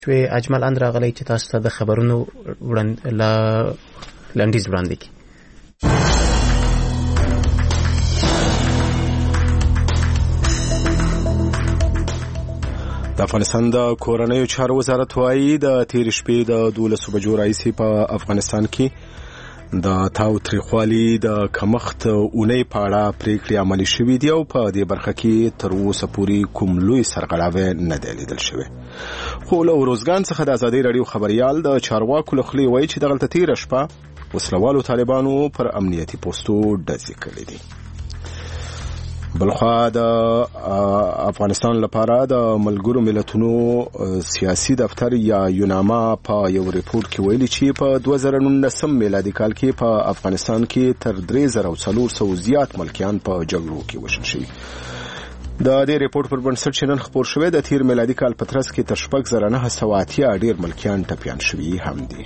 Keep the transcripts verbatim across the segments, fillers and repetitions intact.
چې اجمل اند راغلی چې تاسو ته د خبرونو وړاندې لنډیز وړاندې کړي. د افغانستان د کورنیو چارو وزارت وايي د تیر شپې د دولسو بجو راهیسې په افغانستان کې د تاو تریخوالي د کمښت اونۍ په اړه پریکړې عملي شوې دي او په دې برخه کې تر اوسه پورې کوم لوی سرغړاوی نه دی لیدل شوی. خو له ورځګان څخه د ازادۍ راډیو خبريال د چارواکو له خولې وایي چې دغلته تیره شپه وسلوالو طالبانو پر امنیتي پوسټو ډزې کړې دي. بلخوا د افغانستان لپاره د ملګرو ملتونو سیاسي دفتر یا یوناما په یو ریپورت کې ویلي چې په دوه زره نولس میلادي کال کې په افغانستان کې تر درې زره څلور سوه زیات ملکیان په جګړو کې وژل شوي. د دې ریپورت پر بنسټ چې نن خپور شوی د تیر میلادي کال په ترڅ کې تر شپږ زره نهه سوه اتیا ډیر ملکیان ټپیان شوي هم دي.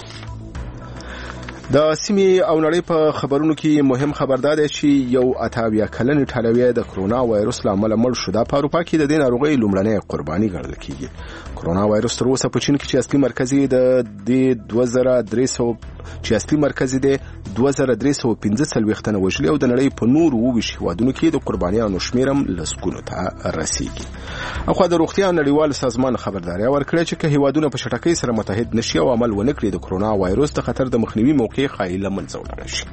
د سیمې او نړۍ په خبرونو کې مهم خبر دا دی چې یو اتاویا کلن ایټالوی د کرونا وایرس له امله مړ شو. دا په اروپا کې د دې ناروغۍ لومړنۍ قرباني ګڼل کیږي. کرونا وایرس تر اوسه په چین کې چې اصلي مرکز یې د دوه زره درې سوه چې اصلي مرکز یې د دوه زره درې سوه پنځه څلوېښت تنه وژلي او د نړۍ په نورو اووه ویشت هېوادونو کې د قربانیانو شمېر هم لسګونو ته رسیږي. اخوا د روغتیا نړیوال سازمان خبرداری ورکړې چې که هېوادونه په چټکۍ سره متحد نشي او عمل ونه کړي د کرونا وایرس د خطر د مخنیوي موقع خایي له منځه ولاړه شي.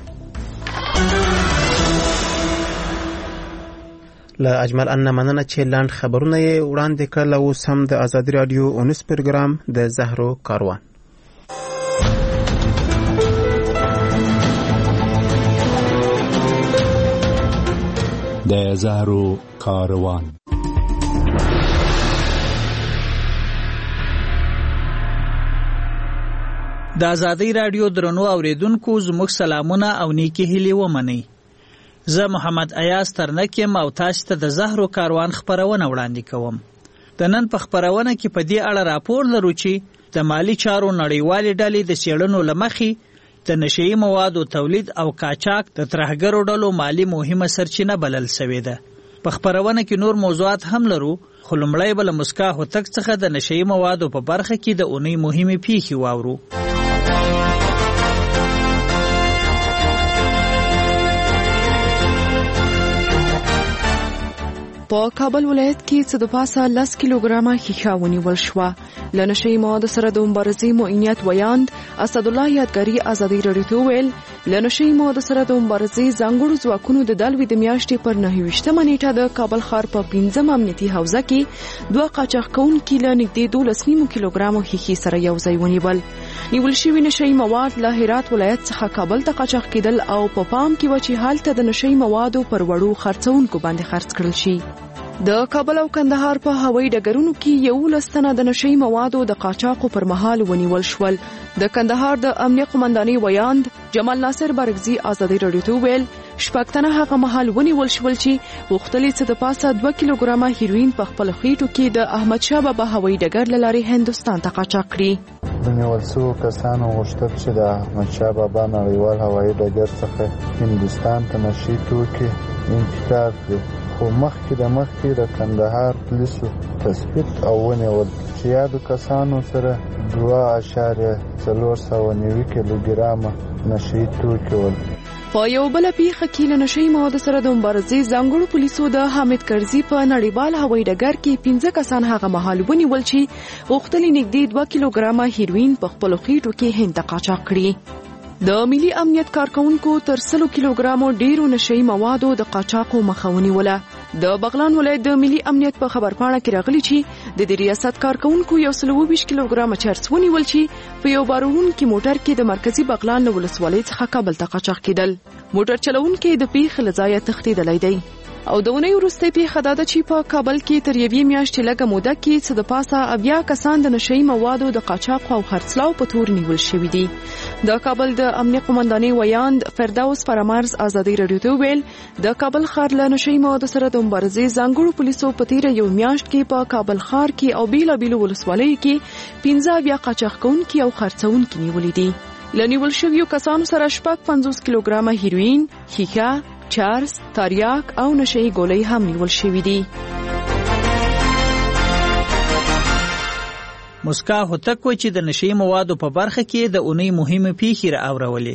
له اجمل ان مننه چې لاند خبرونه یې وړاندې کړل. اوس هم د ازادي رادیو اونس پروګرام د زهرو کاروان. د زهرو کاروان. د ازادي رادیو درنو اوریدونکو زموږ سلامونه او نیکی هیلې ومنئ. زه محمد ایاز ترنک یم او تاسو ته د زهرو کاروان خبرونه وړاندې کوم. د نن په خبرونه کې په دې اړه راپور لرو چې د مالی چارو نړیوالې ډلې د څېړنو له مخې د نشئی موادو تولید او قاچاق د ترهګرو ډلو مالی مهمه سرچینه بلل شوې ده. په خبرونه کې نور موضوعات هم لرو، خو لومړی به له مسکا هوتک څخه د نشئی موادو په برخه کې د اونۍ مهمې پیښې واورو. په کابل ولایت کې څه د پاسه لس کیلوګرامه ښیښه ونیول شوه. له نشئی موادو سره د مبارزې معینیت ویاند اسدالله یادګاري ازادي راډیو ته وویل له نشئی موادو سره د مبارزې ځانګړو ځواکونو د دلوي د میاشتې پر نهه ویشتمه نیټه د کابل ښار په پنځم امنیتي حوزه کې دوه قاچاق کوونکي له نږدې دولس نیمو کیلوګرامو ښیښې سره یو ځای ونیول. نیول شوي نشئی مواد له هرات ولایت څخه کابل ته قاچاق کېدل او په پام کې و چې هلته د نشئی موادو پر وړو خرڅونکو باندې خرڅ کړل شي. د کابل او کندهار په هوایي ډګرونو کې یولس تنه د نشئی موادو د قاچاقو پر مهال ونیول شول. د کندهار د امنیه قومندانۍ ویاند جمال ناصر بارګزي ازادي راډیو ته وویل شپږ تنه هغه مهال ونیول شول چې غوښتلې څه د پاسه دوه کیلوګرامه هیروین په خپل خېټو کې د احمدشاه بابا هوایي ډګر له لارې هندوستان ته قاچاق کړي. د نیول شوو کسانو غوښتل چې د احمدشاه بابا نړیوال هوایي ډګر څخه هندوستان ته نشئی توکي انتقال کړي، خو مخکې د مخکې د کندهار پولیسو تثبیت او ونیول چې یادو کسانو سره دوه اعشاریه څلور سوه نوي کیلوګرامه نشئی توکي ول. په یو بل پیښه کې له نشئی موادو سره د مبارزې ځانګړو پولیسو د حامد کرزي په نړیوال هوایي ډګر کې پنځه کسان هغه مهال ونیول چې غوښتلې نږدې دوه کیلوګرامه هیروین په خپلو خېټو کې هند ته قاچاق کړي. د ملي امنیت کارکونکو تر سلو کیلوګرامو ډیرو نشئی موادو د قاچاقو مخه ونیوله. د بغلان ولایت د ملي امنیت په خبرپاڼه کې راغلي چې د دې ریاست کارکونکو یو سل اووه ویشت کیلوګرامه چرس ونیول چې په یو بارونکي موټر کې د مرکزی بغلان له ولسوالۍ څخه کابل ته قاچاق کېدل. موټر چلوونکی د پیښې له ځایه تښتېدلی دی. او د اونۍ وروستۍ پیښه دا ده چې په کابل کې تر یوې میاشتې لږه موده کې څه د پاسه اویا کسان د نشئی موادو د قاچاق او خرڅلاو په تور نیول شوي دي. د کابل د امنیه قومندانۍ ویاند فردوس فرامرز ازادي راډیو ته وویل د کابل ښار له نشئی موادو سره د مبارزې ځانګړو پولیسو په تیره یو میاشت کې په کابل ښار کې او بیلابیلو ولسوالیو کې پنځه اویا قاچاق کوونکي او خرڅونکي نیولي دي. له نیول شویو کسانو سره شپږ پنځوس کیلوګرامه هیروین، ښیښه، چرس، تریاک او نشئی ګولۍ هم نیول شوي دي. مسکا هوتک و چې د نشي موادو په برخه کې د اونۍ مهمه پیښې را اورولې.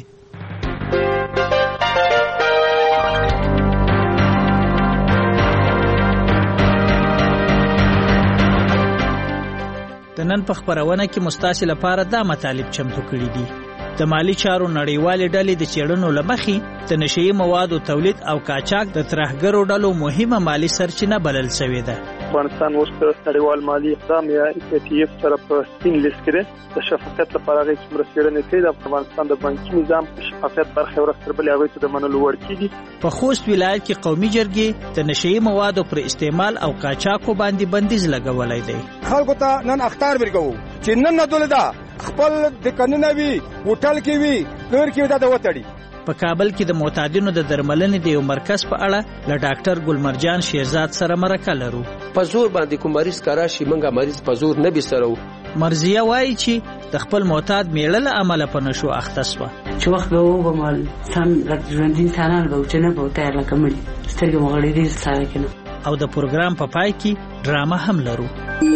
د نن په خبرونه کې مستاسل لپاره دا مطالب چمتو کړي دي. د مالی چارو نړیوالې ډلې د چېړنو له مخې د نشي موادو تولید او قاچاق د ترهګرو ډلو مهمه مالی سرچینه بلل شوې ده. افغانستان اوس د نړیوال مالی اقدام یا ای ټي اف سره په سپین لیست کې د شفافیت لپاره غوښتل څومره څېړنې کوي. د افغانستان د بانکي نظام په شفافیت برخه ورسره بل هغه ته د منلو وړ کیږي. په خوست ولایت کې قومي جرګې د نشي موادو پر استعمال او قاچاقو باندې بندیز لګولای دی. خلکو ته نن اختار ورکوو چې نن نه دولدا خپل د قانون وی هوټل کې وی نور کې دا د وټړي. په کابل کې د معتادینو د درملنې د یو مرکز په اړه له ډاکټر ګلمرجان شیرزاد سره مرکه لرو. په زور باندې کوم مریض کارا شي منګه مریض په زور نه بسرو. مرزیه وایي چې د خپل معتاد میړه له امله په نشو اخته شوه. چې وخت به وګمال سم لکه ژوندین انسانان به چې نه به تیار لکه مړي سترګې مغړې دي سره کنه. او د پروګرام په پای کې ډرامه هم لرو.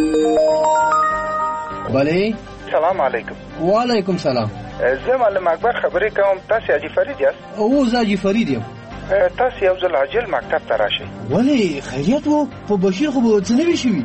بله سلام علیکم. وعلیکم سلام. زه معلم اکبر خبرې کوم. تاسو حاجی فرید یاست؟ او زه حاجی فرید یم. تاسو یو ځل عاجل مکتب ته راشئ. ولې خیریت وو؟ په بشیر خو به څه نه وي شوي.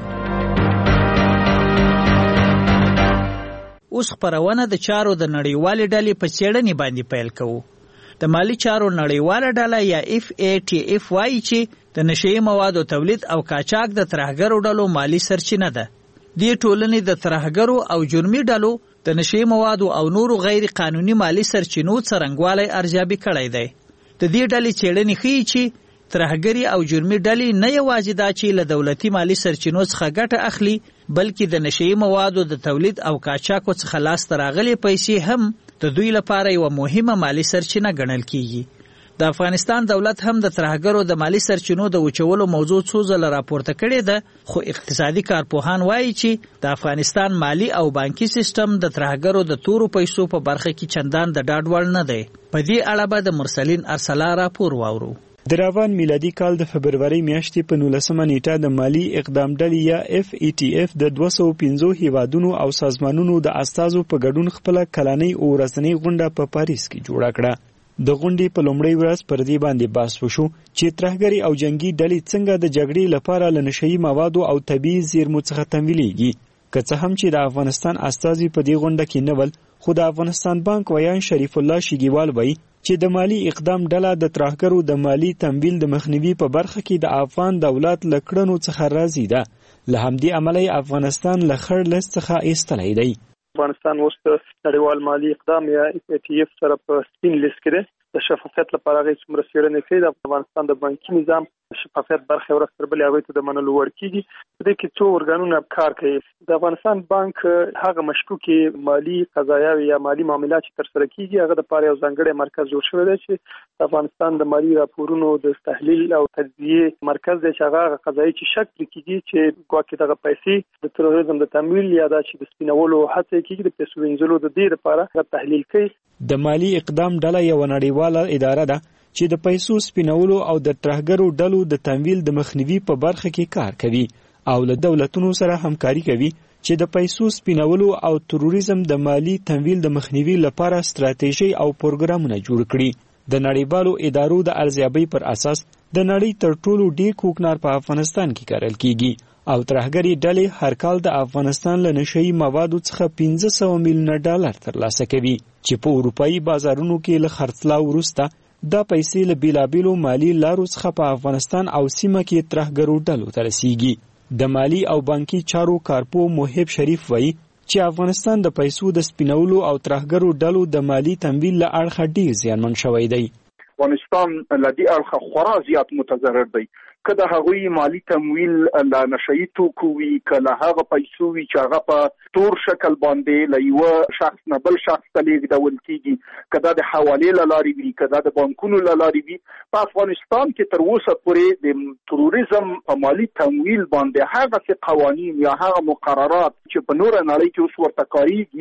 اوس خپرونه د چارو د نړیوالې ډلې په څېړنې باندې پیل کوو. د مالی چارو نړیواله ډله یا اف ای ټي اف وایي چې د نشي موادو تولید او قاچاق د ترهګرو ډلو مالی سرچینه ده. دې ټولنې د ترهګرو او جرمي ډلو د نشي موادو او نورو غیر قانوني مالی سرچینو څرنګوالی ارزیابي کړی دی. د دې ډلې څېړنې ښیي چې ترهګري او جرمي ډلې نه یوازې دا چې له دولتي مالی سرچینو څخه ګټه اخلي بلکې د نشي موادو د تولید او قاچاقو څخه لاسته راغلي پیسې هم د دوی لپاره یوه مهمه مالی سرچینه ګڼل کیږي. د افغانستان دولت هم د ترهګرو د مالی سرچینو د وچولو موضوع څو ځله راپورته کړې ده، خو اقتصادي کارپوهان وایي چې د افغانستان مالی او بانکي سیستم د ترهګرو د تورو پیسو په برخه کې چندان د ډاډ وړ نه دی. په دې اړه به د مرسلین ارسلا راپور واورو. د روان میلادي کال د فبرورۍ میاشتې په نولسمه نیټه د مالی اقدام ډلې یا اف ای ټي اف د دوه سوه پنځه هیوادونو او سازمانونو د استازو په ګډون خپله کلنۍ او ورځنۍ غونډه په پاریس کې جوړه کړه. د غونډې په لومړۍ ورځ پر دې باندې بحث وشو چې ترهګري او جنگي ډلې څنګه د جګړې لپاره له نشهیي موادو او طبیعي زیرمو څخه تمویلېږي. که څه هم چې د افغانستان استازي په دې غونډه کې نه ول، خو د افغانستان بانک ویان شریف الله شیګیوال وایي چې د مالی اقدام ډله د ترهګرو د مالی تمویل د مخنیوي په برخه کې د افغان دولت له کړنو څخه راضي ده. له همدې امله افغانستان له خړ لیست څخه ایستلی دی. افغانستان اوس د نړیوال مالی اقدام یا ای ټي اف سره په سپین لیست کې دی. د شفافیت لپاره غوښتل څومره څېړنې کوي. د افغانستان د بانکي نظام شفافیت برخه ورسره بل هغه ته د منلو وړ کیږي. د دې کې څو ارګانونه کار کوي. د افغانستان بانک هغه مشکوکي مالی قضایا یا مالی معاملات چې تر سره کیږي هغه د لپاره یو ځانګړی مرکز جوړ شوی دی چې د افغانستان د مالی راپورونو د تحلیل او تجزیه مرکز دی چې هغه قضایي چې شک کیږي چې ګواکې دغه پیسې د تروریزم د تمویل یا د چې د سپینولو هڅه کیږي د پیسو وینځلو د دې لپاره تحلیل کوي. د مالی اقدام ډله یو نړیواله اداره ده چې د پیسو سپینولو او د ترهګرو ډلو د تمویل د مخنیوي په برخه کې کار کوي او له دولتونو سره همکاري کوي چې د پیسو سپینولو او تروریزم د مالی تمویل د مخنیوي لپاره ستراتیژي او پروګرامونه جوړ کړي. د نړیوالو ادارو د ارزیابۍ پر اساس د نړۍ تر ټولو ډیر کوکنار په افغانستان کې کارل کیږي او ترهګري ډلې هر کال د افغانستان له نشهیي موادو څخه پنځه سوه میلیونه ډالر ترلاسه کوي چې په اروپایي بازارونو کې له خرڅلاو وروسته دا پیسې له بیلابیلو مالی لارو څخه په افغانستان او سیمه کې ترهګرو ډلو ته رسیږي. د مالی او بانکي چارو کارپو محب شریف وایي چې افغانستان د پیسو د سپینولو او ترهګرو ډلو د مالی تمویل له اړخه ډیر زیانمن شوی دی. افغانستان له دې اړخه خورا زیات متضرر دی. که د هغوی مالی تمویل له نشهیي توکو وي، که له هغه پیسو وي چې هغه په تور شکل باندې له یوه شخص نه بل شخص ته لیږدول کېږي، که دا د حوالې له لارې وي، که دا د بانکونو له لارې وي. په افغانستان کې تر اوسه پورې د تروریزم په مالی تمویل باندې هغسې قوانین یا هغه مقررات چې په نوره نړۍ کې اوس ورته کارېږي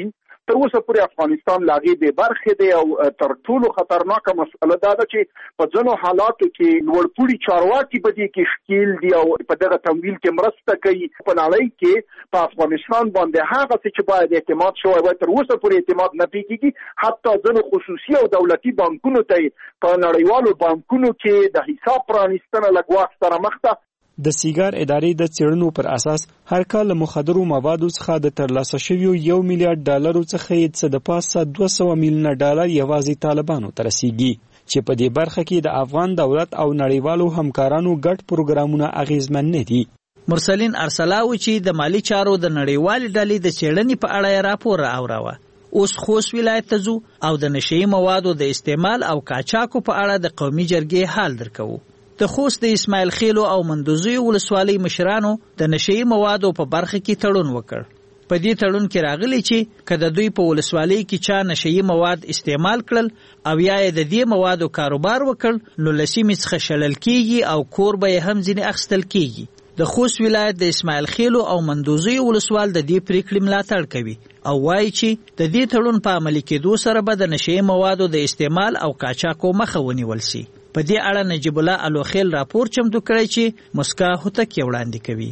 تر اوسه پورې افغانستان لاغي به برخه دی او تر ټولو خطرناکه مسله دا ده چې په ځینو حالاتو کې لوړپوړي چارواکي په دې کې ښکیل دي او په دغه تمویل کې مرسته کوي. په نړۍ کې په افغانستان باندې هغه څه چې باید اعتماد شوی وای تر اوسه پورې اعتماد نه پیږي. حتی ځینو خصوصي او دولتي بانکونو ته په نړیوالو بانکونو کې د حساب پرانیستنه لږ وخت سره مخ ده. د سیګار ادارې د څېړنو پر اساس هر کال له مخدرو موادو څخه د ترلاسه شویو یو میلیارډ ډالرو څخه یې څه د پاسه دوه سوه میلیونه ډالر یوازې طالبانو ته رسیږي چې په دې برخه کې د افغان دولت او نړیوالو همکارانو ګډ پروګرامونه اغیزمن نه دي. مرسلین ارسلاوي چې د مالی چارو د نړیوالې ډلې د څېړنې په اړه یې راپور راوړاوه. اوس خوست ولایت ته ځو او د نشهیي موادو د استعمال او قاچاقو په اړه د قومي جرګې حال درکوو. د خوست د اسماعیل خیلو او مندوزیو ولسوالۍ مشرانو د نشهیي موادو په برخه کې تړون وکړ. په دې تړون کې راغلی چې که د دوی په ولسوالۍ کې چا نشهیي مواد استعمال کړل او یا یې د دې موادو کاروبار وکړ نو له سیمې څخه شړل کیږي او کور به یې هم ځینې اخیستل کیږي. د خوست ولایت د اسماعیل خیلو او مندوزیو ولسوال د دې پریکړې ملاتړ کوي او وایي چې د دې تړون په عملي کېدو سره به د نشهیي موادو د استعمال او قاچاقو مخه ونیول شي. په دې اړه نجیب الله الوخیل راپور چمتو کړی چې مسکا هوتک یې وړاندې کوي.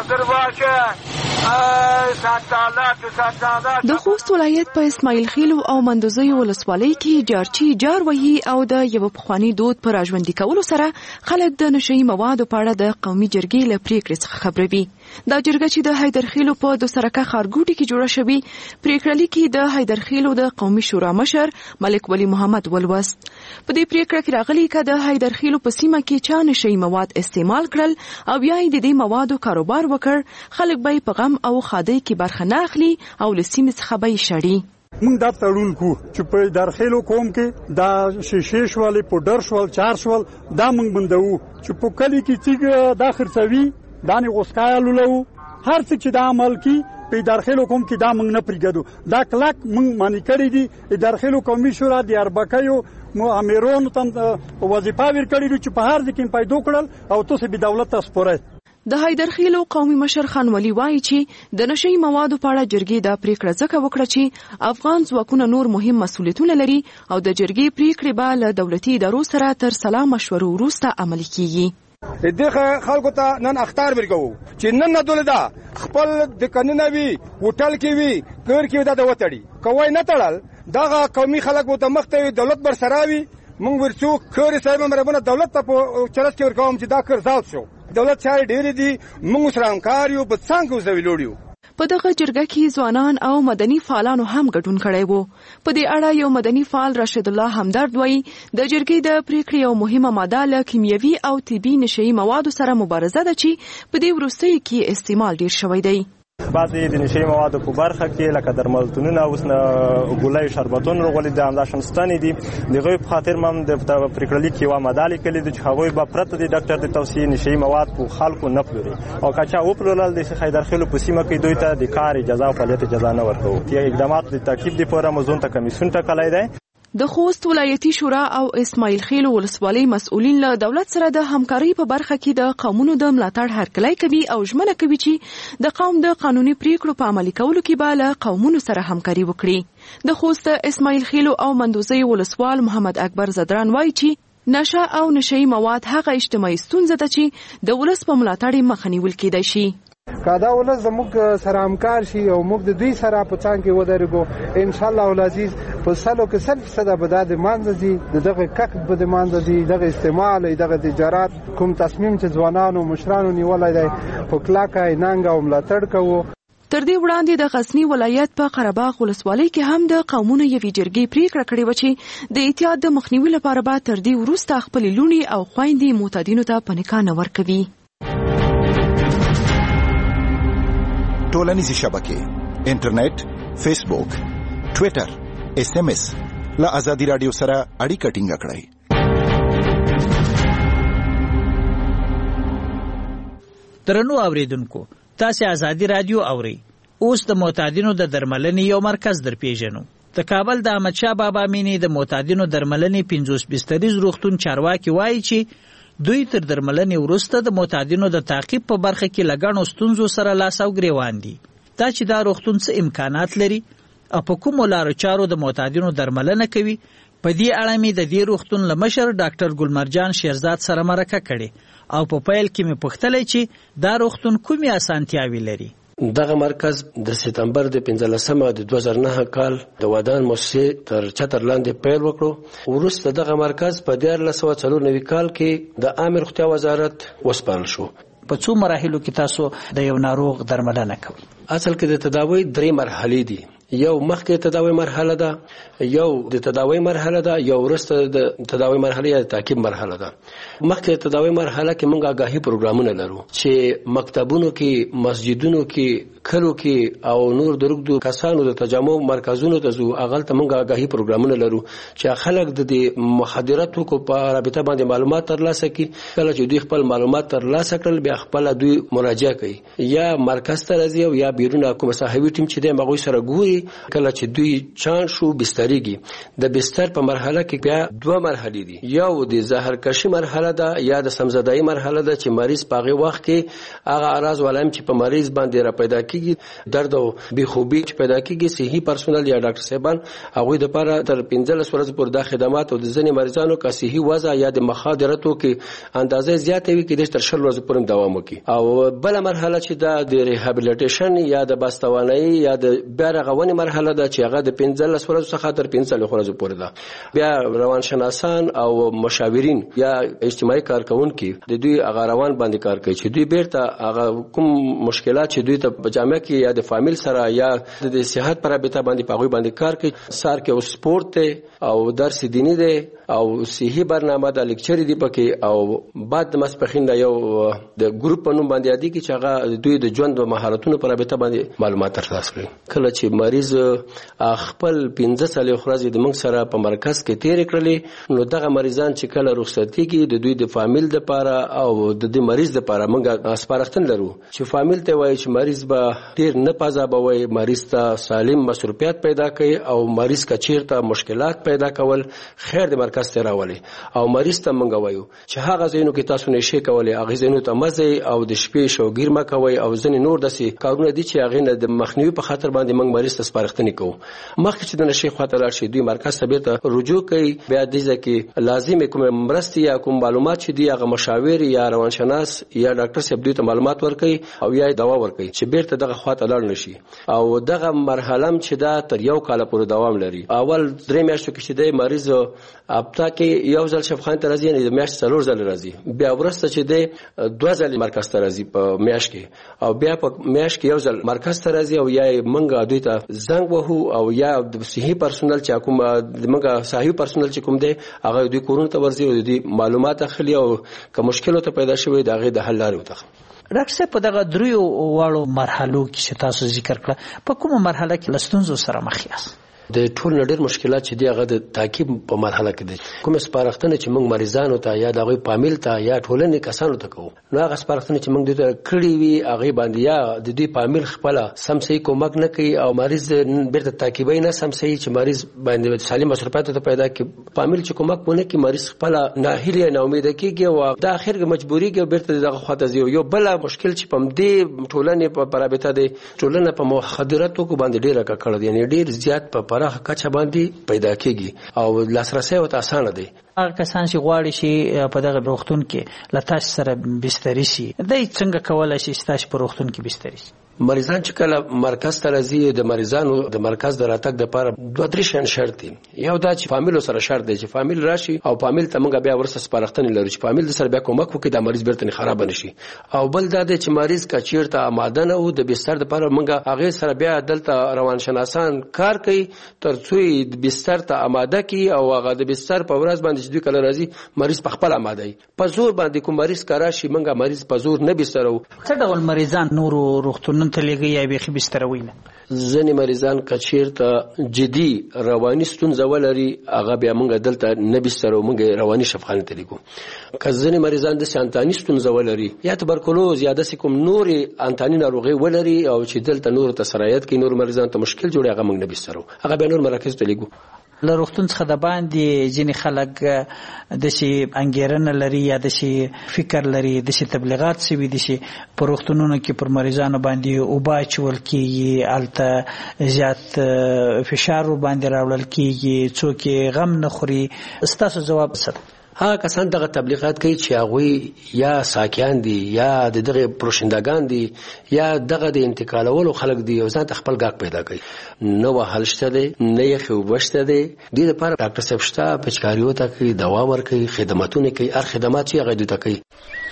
د خوست ولایت په اسماعیل خیلو او مندوزیو ولسوالۍ کې جارچی جار وهي او د یو پخوانی دود پر راژوندي کولو سره خلک د نشهیي موادو په اړه د قومي جرګې له پریکړې څخه خبروي. دا جرګه چې د حیدرخیلو په دوسرکه ښارګوټي کې جوړه شوې پریکړه لیکي د حیدرخیلو د قومي شورا مشر ملک ولی محمد ولوست. په دې پریکړه کې راغلي چې د حیدرخیلو په سیمه کې چا نشهیي مواد استعمال کړل او بیا یې د دې موادو کاروبار وکړ خلک به په غم او خادۍ کې برخه نه اخلي او له سیمې څخه به یې شړي. موږ دا تړون کو چې په حیدرخیلو قوم کې دا شیشې شولې پوډر شول چار شول دا موږ بندوو چې په کلي کې چې دا خرڅوي دا نه غوسکای لولو هر څه چې دا عمل کی په حیدرخیلو قوم کې دا موږ نه پریږدو. دا کلک موږ مانی کړی دي حیدرخیلو قومي شورا د اربکیو مو امیرونو ته وظیفه ورکړي چې په هر ځای کې پیدا کړل او تاسو به دولت ته سپارئ. د حیدرخیلو قومي مشر خان ولی وایي چې د نشهیي موادو په اړه جرګې دا پریکړه ځکه وکړه چې افغان ځواکونه نور مهم مسؤلیتونه لري او د جرګې پریکړې به له دولتي ادارو سره تر سلا مشورو وروسته عملي کیږي. دغه خلکو ته نن اختار ورکوو چې نن نه دولدا خپل د قانون وی هوټل کې وی کور کې دا وتړي کوی نه تړل دغه قومي خلک وو ته مخته دولت بر سراوي مونږ ورڅو کور صاحب مربونه دولت ته په چرچ کې ورکوم چې دا کار زال شو دولت چارې ډېرې دي موږ سره همکار یو په څنګه وزوي لوړیو. په دغه جرګه کې ځوانان او مدني فعالانو هم ګډون کړی وو. په دې اړه یو مدني فعال رشید الله همدرد وایي د جرګې د پریکړې یو مهمه ماده له کیمیاوي او طبي نشهیي موادو سره مبارزه ده چې په دې وروستیو کې استعمال ډیر شوی دی. بعضې د نشهیي موادو په برخه کې لکه درملتونونه اوس نه ګولۍ شربتونه راغلي دي همدا شمستانې دي د هغوی په خاطر هم د پریکړه لیک کې یوه ماده لیکلې ده چې هغوی به پرته د ډاکټر د توصیې نشهیي مواد په خلکو نه پلوري او که چا وپلورل د حیدرخیلو په سیمه کې دوی ته د کار اجازه او فعالیت اجازه نه ورکوو. دې اقداماتو د تعقیب دپاره مزون ته کمیسیون ټاکلی دی. د خوست ولایتي شورا او اسماعیل خیلو ولسوالۍ مسؤلین له دولت سره د همکارۍ په برخه کې د قومونو د ملاتړ هرکلی کوي او ژمنه کوي چې د قوم د قانوني پریکړو په عملي کولو کې به له قومونو سره همکاري وکړي. د خوست اسماعیل خیلو او مندوزیو ولسوال محمد اکبر زدران وایي چې نشه او نشهیي مواد هغه اجتماعي ستونزه ده چې د ولس په ملاتړ یې مخه نیول کېدای شي. که دا ولس زموږ سره همکار شي او موږ د دوی سره په څنګ کې ودرېږو انشاءالله العزیز په سلو کې سل فیصده به دا د منځه ځي د دغه کښت به د منځه ځي دغه استعمال دغه تجارت کوم تصمیم چې ځوانانو مشرانو نیولی دی په کلکه یې ننګ او ملاتړ کوو. تر دې وړاندې د غزنی ولایت په قرهباغ ولسوالۍ کې هم د قومونو یوې جرګې پریکړه کړې وه چې د احتیاط د مخنیوي لپاره به تر دې وروسته خپلې لوڼې او خویندې معتادینو ته په نکاح نه ورکوي. ټولنیزې شبکې انټرنیټ، فیسبوک، ټویټر، ایس ایم ایس له ازادي راډیو سره اړیکه ټینګه کړئ. درنو اوریدونکو تاسو ازادي راډیو اورئ. اوس د معتادینو د درملنې یو مرکز در پیژنو. د کابل د احمد شاه بابا مینې د معتادینو درملنې پنځوس بستریز روغتون چارواکي وایي چې دوی تر درملنې وروسته د معتادینو د تعقیب په برخه کې له ګڼو ستونزو سره لاس او ګریوان دي. دا چې دا روغتون څه امکانات لري او په کومو لارو چارو د معتادینو درملنه کوي. په دې اړه مې د دې روغتون له مشر ډاکټر ګلمرجان شیرزاد سره مرکه کړې او په پیل کې مې پوښتلې چې دا روغتون کومې اسانتیاوې لري. دغه مرکز د سپتمبر د پنځلسمه د دوه زره نه کال د ودان مؤسسې تر چتر لاندې پیل وکړو. وروسته دغه مرکز په دیارلس سوه څلور نوي کال کې د عامه روغتیا وزارت وسپارل شو. په څو مراحلو کې تاسو د یو ناروغ درملنه کوئ؟ اصل کې د تداوی درې مرحلې دي. یو مخکې تداوی مرحله ده، یو د تداوی مرحله ده، یو وروسته د تداوی مرحله یا د تعقیب مرحله ده. مخکې تداوی مرحله کې موږ آگاهي پروګرامونه لرو چې مکتبونو کې، مسجدونو کې، کلو کې او نور درګدو کسانو د تجمع مرکزونو ته ځو. اغل ته موږ آگاهي پروګرامونه لرو چې خلک د دې مخدراتو کو په رابطه باندې معلومات ترلاسه کړي. کله چې دوی خپل معلومات ترلاسه کړل بیا خپل دوی مراجعه کوي، یا مرکز ته راځي او یا بیرون کوم صحوي ټیم چې د مغوي سره ګوري. کله چې دوی چان شو بسترېږي، د بستر په مرحله کې بیا دوه مرحلې دي. یو د زهر کشي مرحله ده یا د سمزدایي مرحله ده چې مریض په هغه وخت کې هغه اعراض ولایم چې په مریض باندې را پیدا کیږي، درد او بېخوبي چې پیدا کیږي، صحي پرسونل یا ډاکټر صاحبان هغوی د لپاره تر پنځلس ورځې پورې دا خدمات او د ځینې مریضانو که صحي وضع یا د مخدراتو کې اندازه زیاته وي کېدای شي تر شل ورځې پورې دوام وکړي. او بله مرحله چې دا د ریهابلیټیشن یا د بستوانۍ یا د بیا رغونې مرحله ده چې هغه د پنځلس ورځو څخه تر پنځلس ورځو پورې ده. بیا روانشناسان او مشاورین یا اجتماعي کارکونکي د دوی هغه روان باندې کار کوي چې دوی بیرته هغه کوم مشکلات چې دوی ته په جامعه کې یا د فامیل سره یا د صحت پر رابطه باندې په هغوی باندې کار کوي. سار کې او سپورت دی او درس دینی دی او صحي برنامه د لیکچر دی پکې، او بعد د ماسپخین د یو د ګروپ په نوم باندې یادي کې چې هغه دوی د ژوند او مهارتونو پر رابطه باندې معلومات ترلاسه کړي. کله چې مریض خپل پنځه څلوېښت ورځې د موږ سره په مرکز کې تېرې کړلې، نو دغه مریضان چې کله رخصتي کې د دوی د فامیل دپاره او د دې مریض دپاره موږ سپارښتنه لرو چې فامیل ته وایي چې مریض به ډېر نه پازابوئ، مریض ته سالم مصروفیت پیدا کوي او مریض که چېرته مشکلات پیدا کول خیر د مرکز ته راولي. او مریض ته موږ وایو چې هغه ځایونو کې تاسو نشئ کولی هغې ځایونو ته مه ځئ او د شپې شوګیر مه کوئ او ځینې نور داسې کارونه دي چې هغې نه د مخنیوي په خاطر باندې موږ مریض ته سپارښتنې کوو. مخکې چې د نشې خواته لاړ شي دوی مرکز ته بیرته رجوع کوي. بیا دې ځای کې لازمې کومې مرستې یا کوم معلومات چې دي هغه مشاور یا روانشناس یا ډاکټر صاحب دوی ته معلومات ورکوي او یا دوا ورکوي چې بیرته دغه خواته لاړ نشي. او دغه مرحله هم چې دا تر یو کال پورې دوام لري. اول درې میاشتو کې چې دی مریض هفته کې یو ځل شفاخانې ته راځي، یعنې د میاشتې څلور ځله راځي. بیا وروسته چې دی دوه ځلې مرکز ته راځي په میاشت کې، او بیا په میاشت کې یو ځل مرکز ته راځي او یا موږ دوی ته زنګ وهو او یا د صحي پرسونل چې کوم موږ صحي پرسونل چې کوم دی هغه دوی کورونو ته ورځي او دوی معلومات اخلي او که مشکل ته پیدا شوی د هغې د حل لارې وتخلي. ډاکټر صاحب په دغه دریو واړو مرحلو کې چې تاسو ذکر کړه په کومه مرحله کې له ستونزو سره مخ یاست؟ د ټول ډېر مشکلات چې دی هغه د تعقیب په مرحله کې دي. کوم سپارښتنه چې موږ مریضانو ته یا د هغوی فامیل ته یا ټولنې کسانو ته کوو، نو هغه سپارښتنه چې موږ دوی ته کړې وي هغې باندې یا د دوی فامیل خپله سم صحیح کومک نه کوي او مریض بیرته تعقیبوي نه سم صحیح چې مریض باندې سالم مصروفیاتو ته پیدا کړي. فامیل چې کومک ونه کړي مریض خپله ناهیلې یا ناامیده کېږي او د اخر کې مجبورېږي او بیرته دغه خواته ځي. یو بله مشکل چې په همدې ټولنې په رابطه دی، ټولنه په مخدراتو باندې ډېره ککړه ده، یعنې ډېر زیات په پراخه کچه باندې پیدا کیږي او لاسرسی ورته اسانه دی. هغه کسان چې غواړي چې په دغه روغتون کې له تاسو سره بستري شي، دوی څنګه کولی شي چې تاسو په روغتون کې بستري شي؟ مریضان چې کله مرکز ته راځي د مریضانو د مرکز د راتګ دپاره دوه درې شیان شرط دي. یو دا چې فامیلو سره شرط دی چې فامیل راشي او فامیل ته موږ بیا ورسره سپارښتنې لرو چې فامیل د سره بیا کومک وکړي دا مریض بیرته خراب نه شي. او بل دا دی چې مریض که چېرته آماده نه و د بستر دپاره موږ هغې سره بیا دلته روانشناسان کار کوي تر څو یې د بستر ته آماده کړي او هغه د بستر په ورځ باندې چې دوی کله راځي مریض په خپل آماده وي. په زور باندې کوم مریض که راشي موږ مریض په زور نه بستروو. څه ډول مریضان نورو روغتونونو ته لېږئ یا بیخي بستروي نه؟ ځینې مریضان که چېرته جدي رواني ستونزه ولري هغه بیا موږ دلته نه بسترو، موږ رواني شفاخانې ته لېږو. که ځینې مریضان داسې انتاني ستونزه ولري یا تبرکلوز یا داسې کوم نورې انتاني ناروغۍ ولري او چې دلته نورو ته سرایت کوي، نور مریضانو ته مشکل جوړي، هغه موږ نه بسترو، هغه بیا نور مراکزو ته لېږو. له روغتون څخه د باندې ځینې خلک داسې انګېرنه لري یا داسې فکر لري داسې تبلیغات شوي دي چې په روغتونونو کې پر مریضانو باندې اوبه اچول کېږي، هلته زیات فشار ورباندې راوړل کېږي، څوک یې غم نه خوري. ستاسو ځواب څه دی؟ هغه کسان دغه تبلیغات کوي چې هغوی یا ساکیان دي یا د دغه پروشندگان دي یا دغه د انتقالولو خلک دي او ځان ته خپل ګاګ پیدا کوي. نه وهل شته دی، نه یې خوب شته دی. دې لپاره ډاکټر صاحب شته، پچکاریو ته کوي، دوا ورکوي، خدماتونه کوي، هر خدمات چې هغه دوی ته کوي.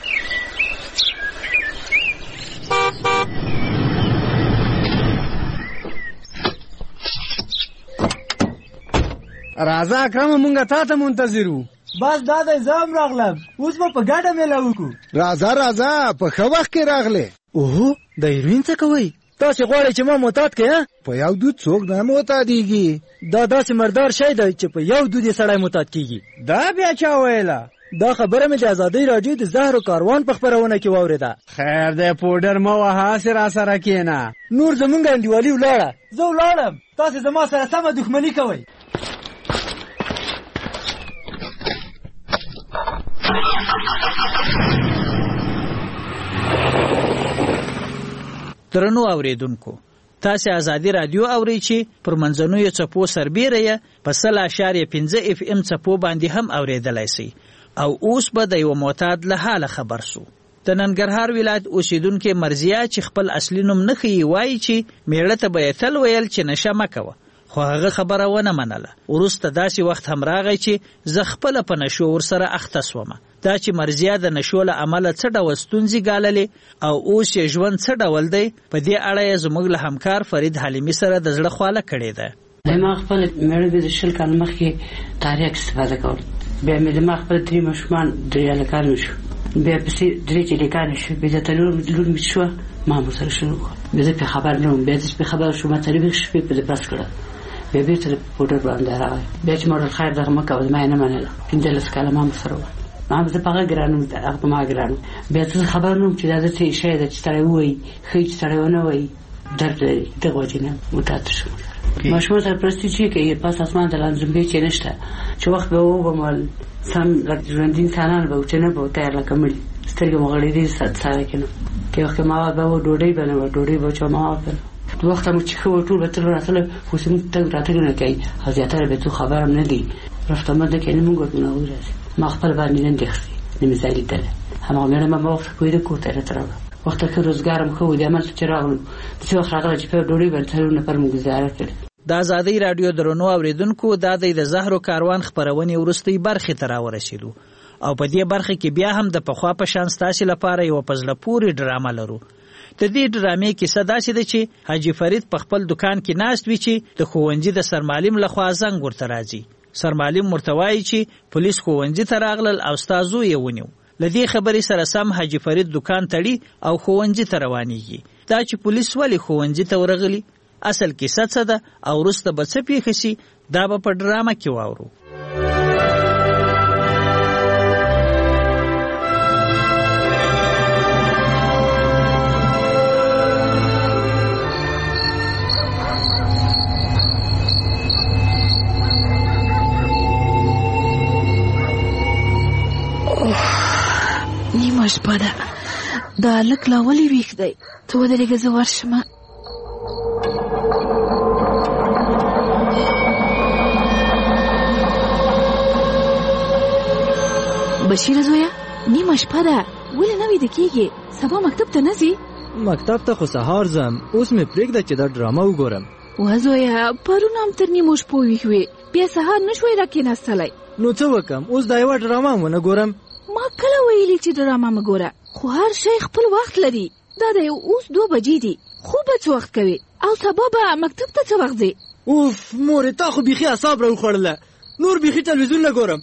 راځه اکرم مونږه تا ته منتظر وو. بس دا د زام راغلم، اوس به په ګډه میله وکړو. راځه راځه په ښه وخت کې راغلې. اوهو د هیروین څه کوئ؟ تاسې غواړئ چې ما معتاد کړئ؟ په یو دود څوک نه معتادېږي. دا داسې مردار شی دی چې په یو دود یې سړی معتاد کېږي. دا بیا چا ویله؟ دا خبره مې د ازادۍ راډیو د زهرو کاروان په خپرونه کې واورېده. خیر دی پوډر مه وهه، هسې راسره کښېنه. نور زمونږ انډیوالي ولاړه. زه ولاړم، تاسې زما سره سمه دښمني کوئ. درنو اوریدونکو، تاسې ازادي رادیو اورئ چې پر منځنیو څپو سربیره یې په سل اشاریه پنځه اف ام څپو باندې هم اوریدلی سئ. او اوس به د یوه معتاد له حاله خبر سو. د ننګرهار ولایت اوسیدونکې مرضیه چې خپل اصلي نوم نه ښیي وایي چې میړه ته به یې تل ویل چې نشه مه کوه، خو هغه خبره ونه منله. وروسته داسې وخت هم راغی چې زه خپله په نشو ورسره اخته سومه. دا چې مرضیه د نشو له امله څه ډول ستونزې ګاللې او اوس یې ژوند څه ډول دی، په دې اړه یې زموږ له همکار فرید حلیمي سره د زړه خواله کړې ده. ما خپل مېړه د شل کال مخکې تاریخ استفاده کول، بیا مې د ما خپل درې ماشومان درې هلکان مې شو، بیا پسې درې چلیکانې شو، بیا د تلور لور مې شوه، ما هم ورسره شروع کړه. بیا زه پرې خبر نه وم، بیا زه پرې خبر شوم، ما څلوېښت شپې پرې بس کړه. بیا بېرته د پوډر باندې راغی، بیا چې ما ورته خیر دغه مه کوه، ما یې نه منله. پنځلس کاله ما هم ورسره وه، ما زه په هغه ګران وم، هغه په ما ګران وم. بیا زه خبر نه وم چې دا د څه شی ده چې سړی ووایي ښایي چې سړی ونه وایي درد لري. دغه وجې نه معتاد شوم. ماشومان سرپرستي چې کوي پاس اسمان د لانجمبې چې نشته، چې وخت به ووبم سم لکه ژوندي انسانان به و چې نه به و تیار لکه مړي، سترګې مو غړېدې ساره کې نه. که وخت مواد به و ډوډۍ به نه وه، ډوډۍ به چا مواد به نه وخت مو چې ښه و ټول به تل راتله، خو زموږ تګ راتګ نه کوي او زیاتره به څو خبر هم نه دي. رفتمد نه کوي، نه مونږ ورته نه ورسي. ما خپل باندې نن دېخسي نه مې ځای لیدلی. هماغه مېړه ما وخت پوهېده کور ته یې راته راوړه. وخته ښه روزګار هم ښه و، د عمل چې راغلو داسې وخت راغلی چې په ډوډۍ باندې څلور نفر مو ګزاره کړې. د ازادۍ راډیو درنو اوریدونکو، دا دی د زهرو کاروان خپرونې وروستۍ برخې ته راورسېدو او په دې برخه کې بیا هم د پخوا په شان ستاسې لپاره یوه په زړه پورې ډرامه لرو. د دې ډرامې کیسه داسې ده چې حاجي فرید په خپل دکان کې ناست وي چې د ښوونځي د سرمعلم لخوا زنګ ورته راځي. سرمعلم ورته وایي چې پولیس ښوونځي ته راغلل او ستا زوی یې ونیو. له دې خبرې سره سم حاجي فرید دکان تړي او ښوونځي ته روانېږي. دا چې پولیس ولې ښوونځي ته ورغلي، اصل کیسه څه ده او وروسته به څه پیښه شي، دا به په ډرامه کې واورو. نیمه شپه ده، دا هلک لا ولې ویښ دی؟ ته ودرېږه زه ورشمه. بشیره زویه، نیمه شپه ده، ولې نه ویده کېږې؟ سبا مکتب ته نه ځې؟ مکتب ته خو سهار ځم، اوس مې پرېږده چې دا ډرامه وګورم. وه زویه، پرون هم تر نیمو شپو ویښ وې، بیا سهار نه شوی راکېناستلی. نو څه وکړم، اوس دا یوه ډرامه هم ونه ګورم؟ ما کله ویلي چې ډرامه مه ګوره، خو هر شی خپل وخت لري. دا دی اوس دوه بجې دي، خوب به څه وخت کوې او سبا به مکتب ته څه وخت ځې؟ اوف مورې، تا خو بیخي اعصاب راوخوړله، نور بیخي تلویزیون نه ګورم.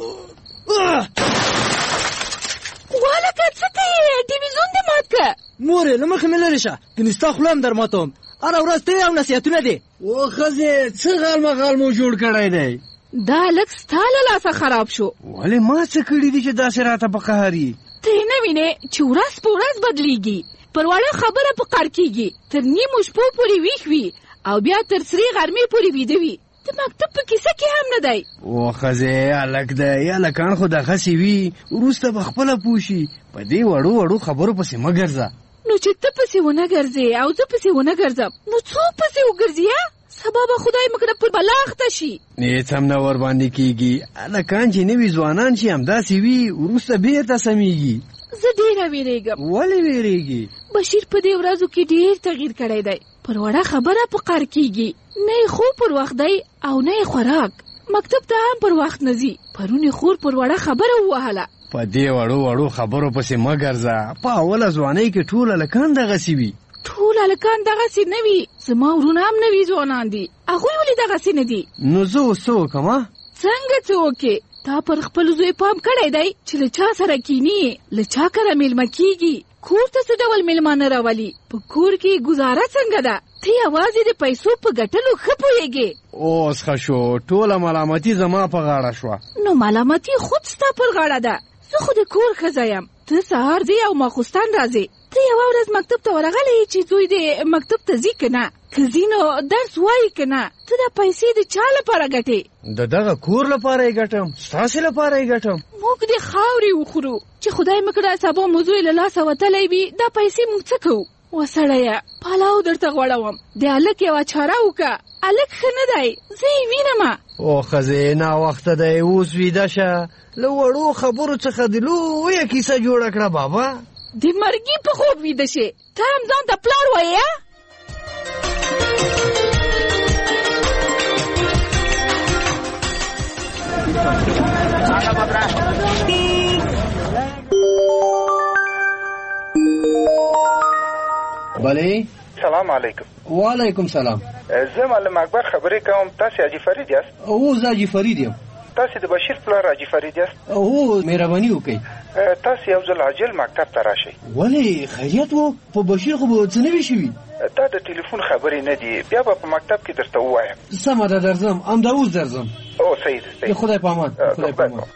والکه څه کوې؟ ټلویزیون دې مات که. مورې له مخې مې لرې شه، کنې ستا خوله هم در ماتوم. هره ورځ ته او نصیحتونه دي. او ښځې څه غال مغال مو جوړ کړی دی؟ دا لږ ستا له لاسه خراب شو. ولې ما څه کړي دي چې داسې راته په قهر یې؟ ته یې نه وینې چې ورځ په ورځ بدلېږي، پر وړه خبره په قهر کېږي، تر نیمو شپو پورې ویښ وي او بیا تر سرې غرمې پورې ویده وي. د مکتب په کیسه کې هم نه دی. او ښځې هلک دی یا هلکان خو دغسې وي وروسته به خپله پوه شي. په دې وړو وړو خبرو پسې مه ګرځه. نو چې ته پسې ونه ګرځې او زه پسې ونه ګرځم نو څوک پسې وګرځي؟ سبا به خدای مکړه پر بلا اخته شي. هېڅ هم نه ورباندې کېږي. هلکان چې نوي ځوانان چې همداسې وي وروسته بېرته سمیږي. زه ډېره وېرېږم. ولې وېرېږي؟ بشیر په دې ورځو کې ډېر تغییر کړی دی. پر وړه خبره په قهر کېږي. نه یې خوب پر وخت دی او نه یې خوراک. مکتب ته هم پر وخت نه ځي. پرون یې خور پر وړه خبره ووهله. په دې وړو وړو خبرو پسې مه ګرځه. په اوله ځوانۍ کې ټول هلکان دغسې وي. ټول هلکان دغسې نه وي. زما ورونه هم نوي ځوانان دي. هغوی ولې دغسې نه دي؟ نو زه اوس څه وکړم؟ څنګه څه وکړې؟ تا پر خپل زوی پام کړی دی چې له چا سره کیني، له چا کره میلمه کېږي، کور ته څه ډول میلمانه راولي، په کور کې ګزاره څنګه ده. ته یوازې د پیسو په ګټلو ښه پوهېږې. اوس ښه شو. ټوله ملامتي زما په غاړه شوه. نو ملامتي خود ستا پر غاړه ده. زه خو د کور ښځه یم. ته سهار ځې او ماخوستن راځې. ته یوه ورځ مکتب ته ورغلی چې زوی دې مکتب ته ځي که نه، که ځي نو درس وایي که نه. ته دا پیسې د چا لپاره ګټې؟ د دغه کور لپاره یې ګټم، ستاسې لپاره یې ګټم. موږ د خاورې وخورو. چې خدای مکړه سبا مو زوی له لاسه وتلی وي دا پیسې موږ څه کوو؟ وسړیه پلاو درته غوړوم. د هلک یوه چاره وکړه. هلک ښه نه دی. زه یې وینمه. او ښځې ناوخته دی. اوس ویده شه. له وړو خبرو څخه د لویه کیسه جوړه کړه بابا. د مرګي په خوب ویده شې. ته هم ځان ته پلار وایې؟ بله. سلام علیکم. وعلیکم سلام. زه معلم اکبر خبرې کوم. تاسې حاجي فرید یاست؟ او زه حاجي فرید یم. تاسې د بشیر پلار حاجي فرید یاست؟ او مهرباني وکړئ. تاسې یو ځل عاجل مکتب ته راشئ. ولې خیریت و؟ په بشیر خو به څه نه وي شوي. دا د ټلیفون خبرې نه دي. بیا به په مکتب کې درته ووایم. سمه ده درځم. همدا اوس درځم. او صحیح ده. د خدای په امان. خدای په امان.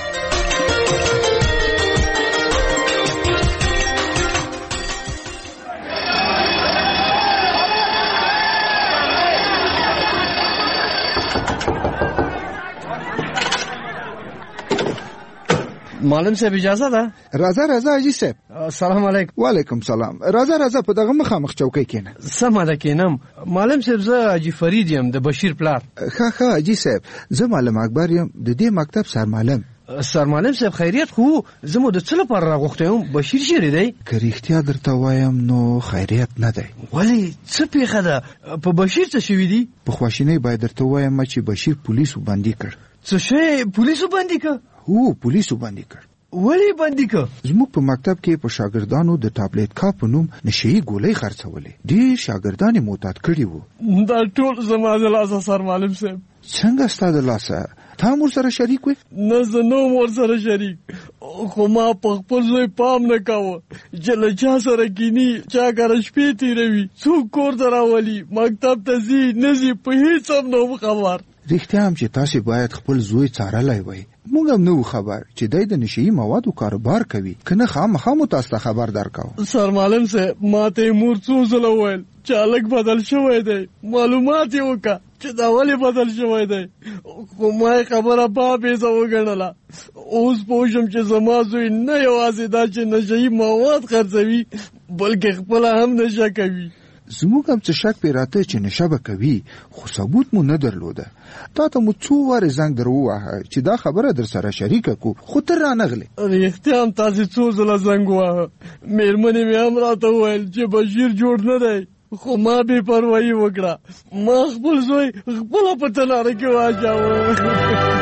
معلم صاحب اجازه ده؟ راځه راځه حاجي صاحب. سلام علیکم. وعلیکم سلام. راځه راځه په دغه مخامخ چوکۍ کېنه. سمه ده کېنم. معلم صاحب زه حاجي فرید یم د بشیر پلار. ښه ښه حاجي صاحب زه معلم اکبر یم د دې مکتب سرمعلم. سرمعلم صاحب خیریت خو زه مو د څه لپاره راغوښتی یم؟ بشیر چیرې دی؟ که رښتیا درته وایم نو خیریت نه دی. ولې څه پیښه ده؟ په بشیر څه شوي دي؟ په خواشینۍ باید درته وایم چې بشیر پولیسو بندي کړ. څه شی پولیسو بندي کړ؟ هو پولیسو بندي کړ. ولې بندي کړ؟ زموږ په مکتب کې په شاګردانو د ټابلیټ کا په نوم نشهیي ګولۍ خرڅولې. ډېر شاګردان یې معتاد کړي وو. دا ټول زما د لاسه سرمعلم صاحب. څنګه ستا د لاسه؟ تا هم ورسره شریک وې؟ نه زه نه وم ورسره شریک. خو ما په خپل زوی پام نه کاوه چې له چا سره کیني، چا کره شپې تېروي، څوک کور ته راولي، مکتب ته ځي نه ځي، په هېڅ هم نه وم خبر. رښتیا هم چې تاسې باید خپل زوی څارلی وی. موږ هم نه وو خبر چې دی د نشهیي موادو کاروبار کوي. که نه خامخا مو تاسو ته خبر درکاو. سرمعلم صاحب ما ته یې مور څو ځله وویل چې هلک بدل شوی دی. معلومات یې وکړه چې دا ولې بدل شوی دی. خو ما یې خبره بابیزه وګڼله. اوس پوه شم چې زما زوی نه یوازې دا چې نشهیي مواد خرڅوي بلکې خپله هم نشه کوي. زموږ هم څه شک پې راته چې نشه به کوي خو ثبوت مو نه درلوده. تا ته مو څو وارې زنګ در وواهه چې دا خبره در سره شریکه کو خو ته رانغلې. رښتیا هم تاسې څو ځله زنګ وواهه. مېرمنې مې هم راته وویل چې بشیر جوړ نه دی. خو ما بې پروایي وکړه. ما خپل زوی خپله په تناره کې واچاوه.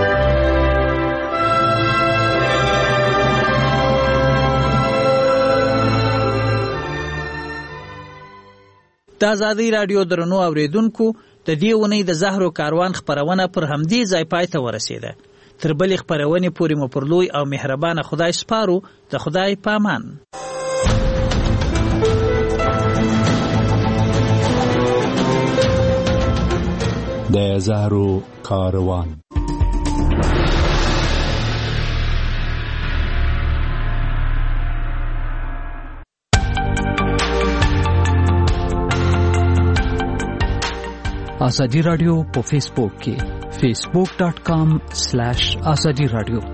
د ازادۍ راډیو درنو اوریدونکو د دې اونۍ د زهرو کاروان خپرونه پر همدې ځای پای ته ورسېده. تر بلې خپرونې پورې مو پر لوی او مهربانه خدای سپارو. د خدای په امان. د زهرو کاروان. ازادي رادیو په فیسبوک کې facebook.com/azadi radio